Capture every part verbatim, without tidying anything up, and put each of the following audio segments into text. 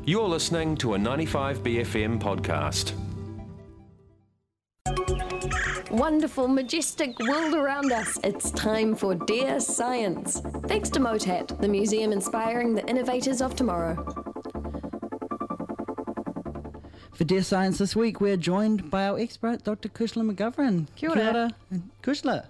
You're listening to a ninety-five B F M podcast. Wonderful, majestic world around us. It's time for Dear Science. Thanks to MOTAT, the museum inspiring the innovators of tomorrow. For Dear Science this week, we're joined by our expert, Doctor Kushla McGovern. Kia ora. Kia ora. Kushla,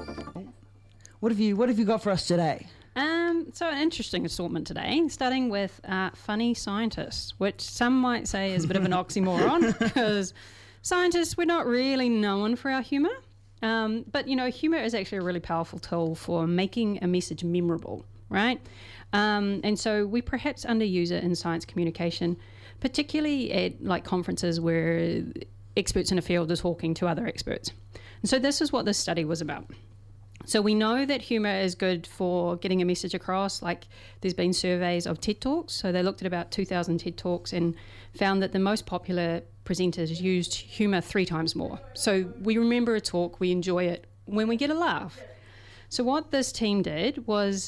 what have you what have you got for us today? Um, so an interesting assortment today, starting with uh, funny scientists, which some might say is a bit of an oxymoron because scientists, we're not really known for our humour. Um, but, you know, humour is actually a really powerful tool for making a message memorable, right? Um, and so we perhaps underuse it in science communication, particularly at like conferences where experts in a field are talking to other experts. And so this is what this study was about. So we know that humour is good for getting a message across. Like there's been surveys of TED Talks. So they looked at about two thousand TED Talks and found that the most popular presenters used humour three times more. So we remember a talk, we enjoy it when we get a laugh. So what this team did was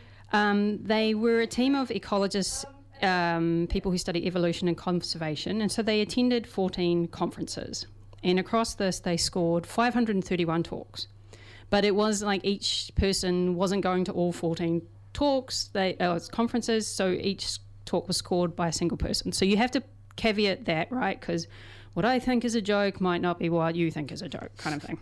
um, they were a team of ecologists, um, people who study evolution and conservation. And so they attended fourteen conferences. And across this, they scored five hundred thirty-one talks. But it was like each person wasn't going to all fourteen talks, they uh, conferences, so each talk was scored by a single person. So you have to caveat that, right? Because what I think is a joke might not be what you think is a joke, kind of thing.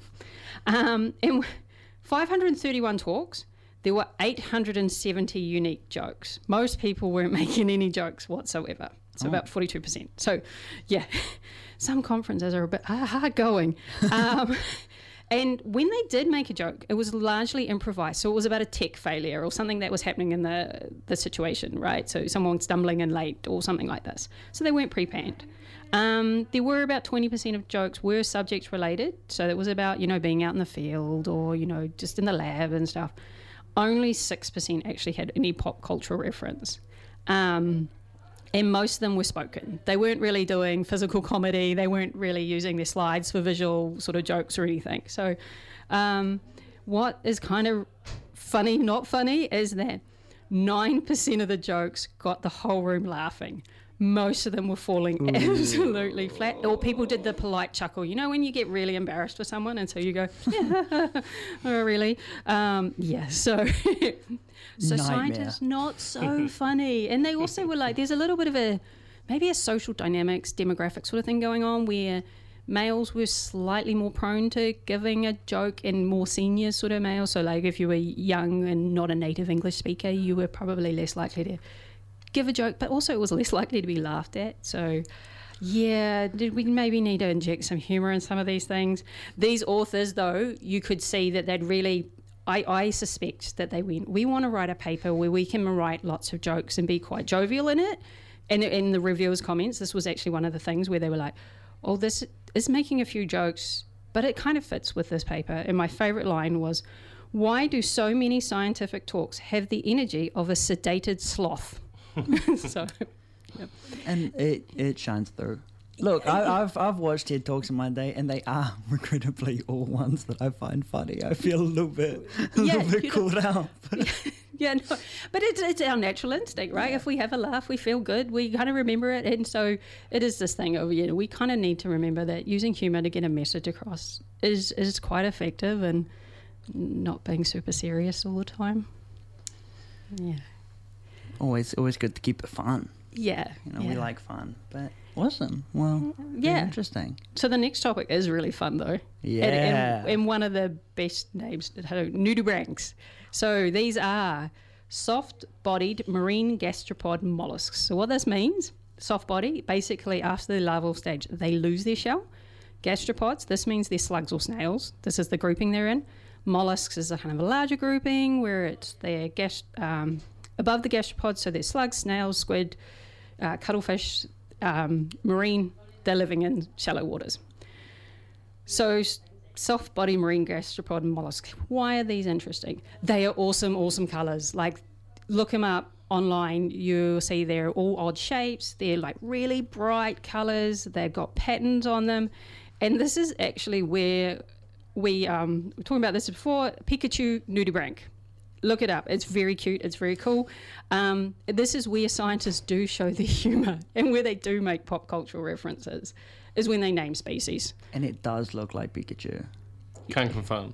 Um, in five hundred thirty-one talks, there were eight hundred seventy unique jokes. Most people weren't making any jokes whatsoever. So oh. about forty-two percent. So, yeah, some conferences are a bit hard going. Um And when they did make a joke, it was largely improvised. So it was about a tech failure or something that was happening in the the situation, right? So someone stumbling in late or something like this. So they weren't pre-planned. Um, there were about twenty percent of jokes were subject related. So it was about, you know, being out in the field or, you know, just in the lab and stuff. Only six percent actually had any pop cultural reference. Um And most of them were spoken. They weren't really doing physical comedy. They weren't really using their slides for visual sort of jokes or anything. So um, what is kind of funny, not funny, is that nine percent of the jokes got the whole room laughing. Most of them were falling Ooh. absolutely flat. Or people did the polite chuckle. You know when you get really embarrassed for someone and so you go, yeah, oh, really? Um, yeah, so... So Nightmare. Scientists, not so funny. And they also were like, there's a little bit of a, maybe a social dynamics, demographic sort of thing going on where males were slightly more prone to giving a joke and more senior sort of males. So like if you were young and not a native English speaker, you were probably less likely to give a joke, but also it was less likely to be laughed at. So yeah, did we maybe need to inject some humour in some of these things? These authors, though, you could see that they'd really... I, I suspect that they went, we want to write a paper where we can write lots of jokes and be quite jovial in it. And in the reviewers' comments, this was actually one of the things where they were like, oh, this is making a few jokes, but it kind of fits with this paper. And my favourite line was, why do so many scientific talks have the energy of a sedated sloth? So, yep. And it, it shines through. Look, I, I've I've watched TED Talks in my day, and they are regrettably all ones that I find funny. I feel a little bit, a yeah, little bit caught out. yeah, no, but it's it's our natural instinct, right? Yeah. If we have a laugh, we feel good. We kind of remember it, and so it is this thing of you know we kind of need to remember that using humour to get a message across is is quite effective, and not being super serious all the time. Yeah, always always good to keep it fun. Yeah, you know yeah. we like fun, but. Awesome. Well, yeah. Interesting. So the next topic is really fun, though. Yeah. And, and, and one of the best names, nudibranchs. So these are soft-bodied marine gastropod mollusks. So what this means, soft body, basically after the larval stage, they lose their shell. Gastropods, this means they're slugs or snails. This is the grouping they're in. Mollusks is a kind of a larger grouping where it's they're gas, um, above the gastropods, so they're slugs, snails, squid, uh, cuttlefish, Um, marine, they're living in shallow waters. So soft body marine gastropod mollusks, why are these interesting? They are awesome, awesome colours. Like look them up online, you'll see they're all odd shapes, they're like really bright colours, they've got patterns on them. And this is actually where we um, were talking about this before, Pikachu nudibranch. Look it up. It's very cute. It's very cool. Um, this is where scientists do show their humour and where they do make pop cultural references, is when they name species. And it does look like Pikachu. Can confirm.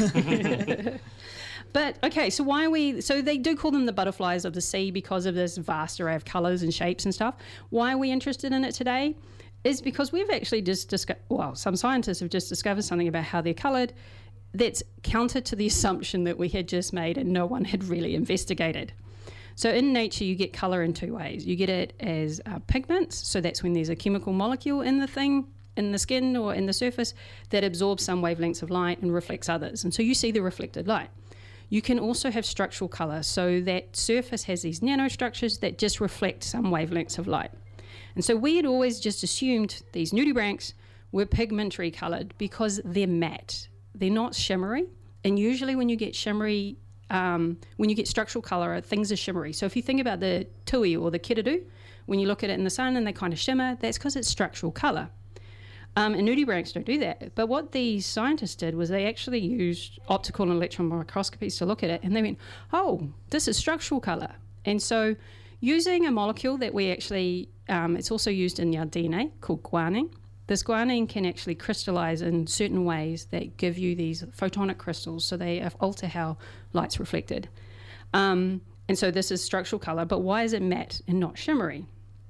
But, okay, so why are we... So they do call them the butterflies of the sea because of this vast array of colours and shapes and stuff. Why are we interested in it today? Is because we've actually just discovered... Well, some scientists have just discovered something about how they're coloured that's counter to the assumption that we had just made and no one had really investigated. So in nature, you get colour in two ways. You get it as uh, pigments, so that's when there's a chemical molecule in the thing, in the skin or in the surface, that absorbs some wavelengths of light and reflects others. And so you see the reflected light. You can also have structural colour, so that surface has these nanostructures that just reflect some wavelengths of light. And so we had always just assumed these nudibranchs were pigmentary coloured because they're matte. They're not shimmery, and usually when you get shimmery, um, when you get structural colour, things are shimmery. So if you think about the tui or the kiridu, when you look at it in the sun and they kind of shimmer, that's because it's structural colour. Um, and nudibranchs don't do that. But what these scientists did was they actually used optical and electron microscopies to look at it, and they went, oh, this is structural colour. And so using a molecule that we actually, um, it's also used in our D N A called guanine. This guanine can actually crystallize in certain ways that give you these photonic crystals, so they alter how light's reflected. Um, and so this is structural colour, but why is it matte and not shimmery?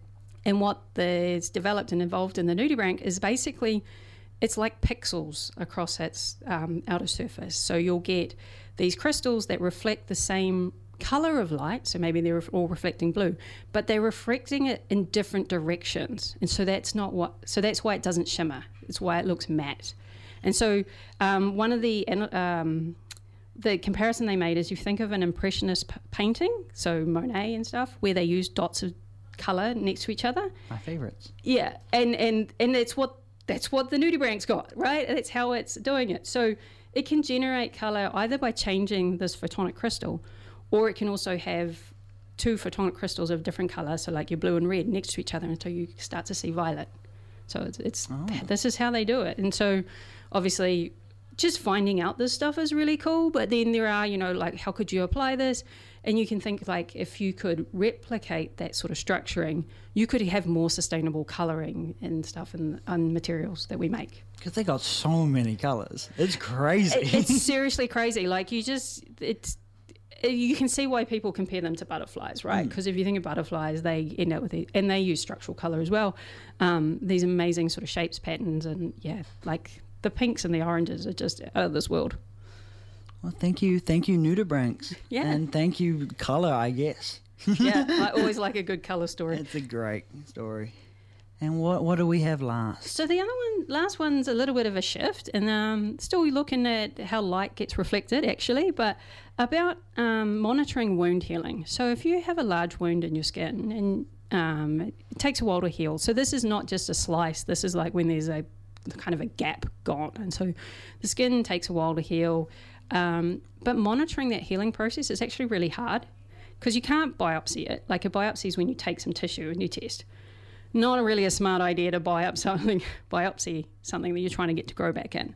And what is developed and involved in the nudibranch is basically, it's like pixels across its um, outer surface. So you'll get these crystals that reflect the same colour of light, so maybe they're all reflecting blue, but they're reflecting it in different directions, and so that's not what so that's why it doesn't shimmer. It's why it looks matte. And so um, one of the um, the comparison they made is, you think of an impressionist p- painting, so Monet and stuff, where they use dots of colour next to each other. My favourites. Yeah, and and and it's what that's what the nudibranch's got, right? That's how it's doing it. So it can generate colour either by changing this photonic crystal, or it can also have two photonic crystals of different colour, so like your blue and red next to each other until you start to see violet. So it's, it's Oh. this is how they do it. And so obviously just finding out this stuff is really cool, but then there are, you know, like, how could you apply this? And you can think, like, if you could replicate that sort of structuring, you could have more sustainable colouring and stuff in, in materials that we make. Because they got so many colours. It's crazy. It- it's seriously crazy. Like, you just, it's, you can see why people compare them to butterflies, right? Because if you think of butterflies, they end up with it, and they use structural colour as well. Um, these amazing sort of shapes, patterns, and yeah, like the pinks and the oranges are just out of this world. Well, thank you, thank you, nudibranchs. Yeah. And thank you, colour, I guess. Yeah, I always like a good colour story. It's a great story. And what what do we have last? So the other one, last one's a little bit of a shift, and um, still looking at how light gets reflected, actually, but about um, monitoring wound healing. So if you have a large wound in your skin, and um, it takes a while to heal. So this is not just a slice. This is like when there's a kind of a gap gone, and so the skin takes a while to heal. Um, but monitoring that healing process is actually really hard, because you can't biopsy it. Like, a biopsy is when you take some tissue and you test. Not really a smart idea to buy up something, biopsy something that you're trying to get to grow back in.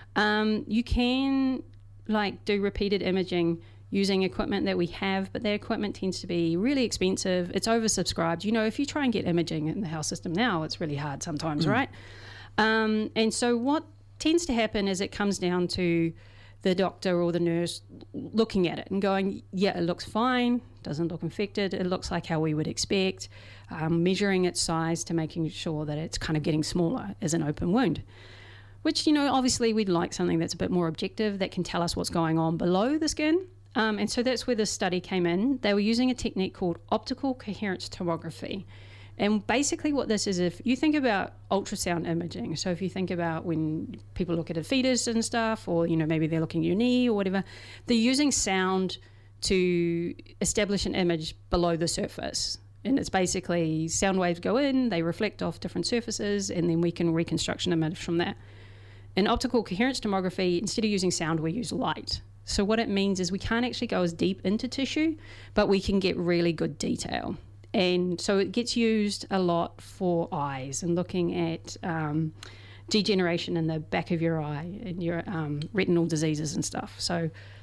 Um, you can like do repeated imaging using equipment that we have, but that equipment tends to be really expensive. It's oversubscribed. You know, if you try and get imaging in the health system now, it's really hard sometimes, mm. right? Um, and so what tends to happen is it comes down to the doctor or the nurse looking at it and going, yeah, it looks fine, doesn't look infected, it looks like how we would expect, um, measuring its size to making sure that it's kind of getting smaller as an open wound, which, you know, obviously we'd like something that's a bit more objective that can tell us what's going on below the skin. Um, and so that's where this study came in. They were using a technique called optical coherence tomography. And basically what this is, if you think about ultrasound imaging, so if you think about when people look at a fetus and stuff, or, you know, maybe they're looking at your knee or whatever, they're using sound to establish an image below the surface. And it's basically sound waves go in, they reflect off different surfaces, and then we can reconstruct an image from that. In optical coherence tomography, instead of using sound, we use light. So what it means is we can't actually go as deep into tissue, but we can get really good detail. And so it gets used a lot for eyes and looking at um, degeneration in the back of your eye and your um, retinal diseases and stuff. So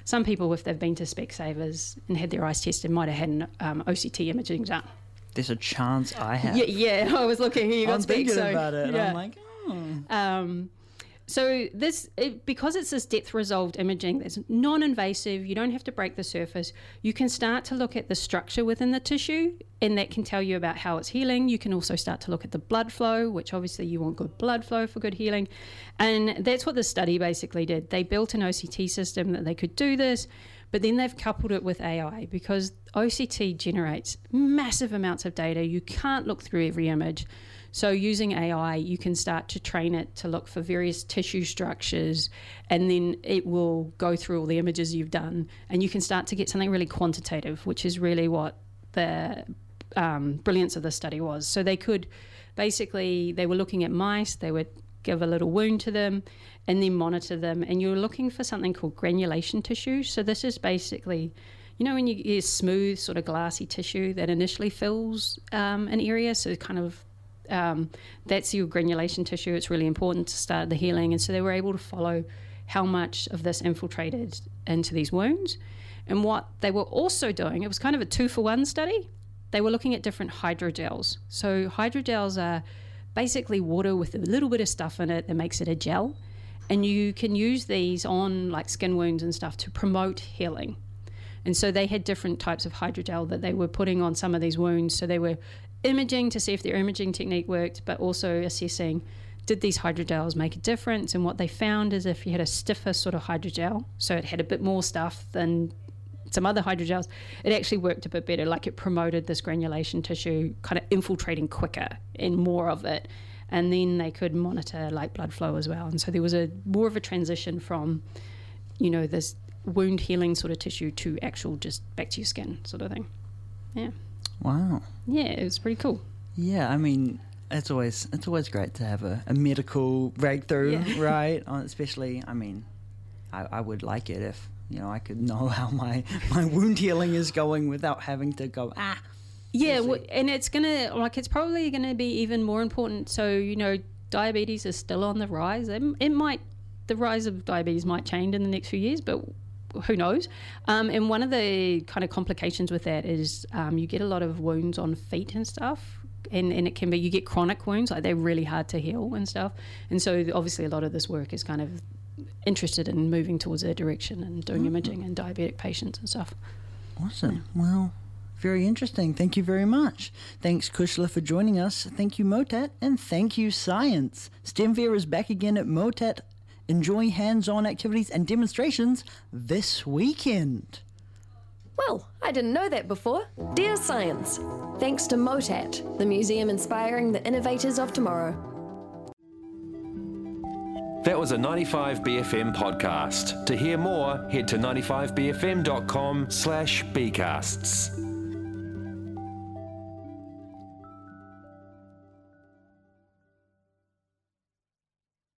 some people, if they've been to Specsavers and had their eyes tested, might have had an um, O C T imaging done. There's a chance I have. Yeah, yeah. I was looking here. You got I'm specs, thinking so, about it, and yeah. I'm like, oh. Um, so this, it, because it's this depth resolved imaging that's non-invasive, you don't have to break the surface. You can start to look at the structure within the tissue, and that can tell you about how it's healing. You can also start to look at the blood flow, which obviously you want good blood flow for good healing. And that's what the study basically did. They built an O C T system that they could do this, but then they've coupled it with A I, because O C T generates massive amounts of data. You can't look through every image. So using A I, you can start to train it to look for various tissue structures, and then it will go through all the images you've done, and you can start to get something really quantitative, which is really what the um, brilliance of the study was. So they could basically, they were looking at mice, they would give a little wound to them and then monitor them, and you're looking for something called granulation tissue. So this is basically, you know, when you get smooth, sort of glassy tissue that initially fills um, an area, so kind of Um, that's your granulation tissue. It's really important to start the healing. And so they were able to follow how much of this infiltrated into these wounds. And what they were also doing, it was kind of a two-for-one study. They were looking at different hydrogels. So hydrogels are basically water with a little bit of stuff in it that makes it a gel. And you can use these on like skin wounds and stuff to promote healing. And so they had different types of hydrogel that they were putting on some of these wounds. So they were imaging to see if their imaging technique worked, but also assessing, did these hydrogels make a difference? And what they found is if you had a stiffer sort of hydrogel, so it had a bit more stuff than some other hydrogels, it actually worked a bit better. Like it promoted this granulation tissue kind of infiltrating quicker and more of it. And then they could monitor like blood flow as well. And so there was a more of a transition from, you know, this wound healing sort of tissue to actual just back to your skin sort of thing. Yeah. Wow. Yeah, it was pretty cool. Yeah, I mean, it's always it's always great to have a, a medical breakthrough, Yeah. right? Uh, Especially, I mean, I, I would like it if, you know, I could know how my, my wound healing is going without having to go, ah. Yeah, Seriously. w- and it's going to, like, it's probably going to be even more important. So, you know, diabetes is still on the rise. It, it might, the rise of diabetes might change in the next few years, but who knows? Um, and one of the kind of complications with that is um, you get a lot of wounds on feet and stuff. And, and it can be, you get chronic wounds, like they're really hard to heal and stuff. And so obviously a lot of this work is kind of interested in moving towards that direction and doing Mm-hmm. imaging in diabetic patients and stuff. Awesome. Well, very interesting. Thank you very much. Thanks, Kushla, for joining us. Thank you, Motat, and thank you, Science. STEMfair is back again at Motat. Enjoy hands-on activities and demonstrations this weekend. Well, I didn't know that before. Dear Science, thanks to MOTAT, the museum inspiring the innovators of tomorrow. That was a ninety-five B F M podcast. To hear more, head to ninety-five b f m dot com slash bcasts.